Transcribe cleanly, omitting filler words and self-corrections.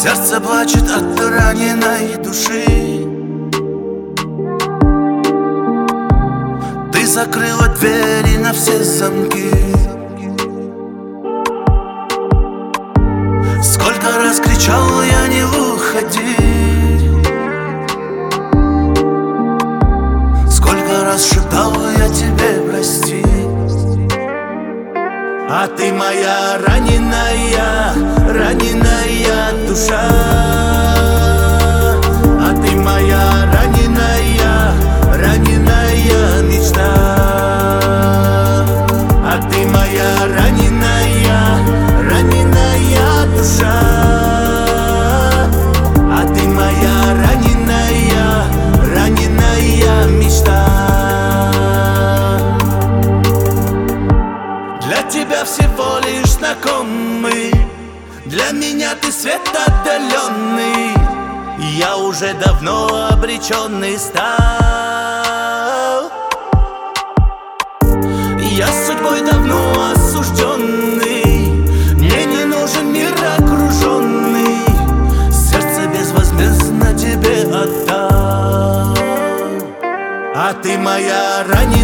Сердце плачет от раненой души. Ты закрыла двери на все замки. Сколько раз кричал я: не уходи. Сколько раз шептал я тебе: прости. А ты моя раненая, раненая душа. А ты моя раненая, раненая мечта. А ты моя раненая, раненая душа. А ты моя раненая, раненая мечта. Для тебя всего лишь знакомый, для меня ты свет отдаленный. Я уже давно обреченный стал. Я судьбой давно осужденный. Мне не нужен мир окруженный. Сердце безвозмездно тебе отдал. А ты моя раненая,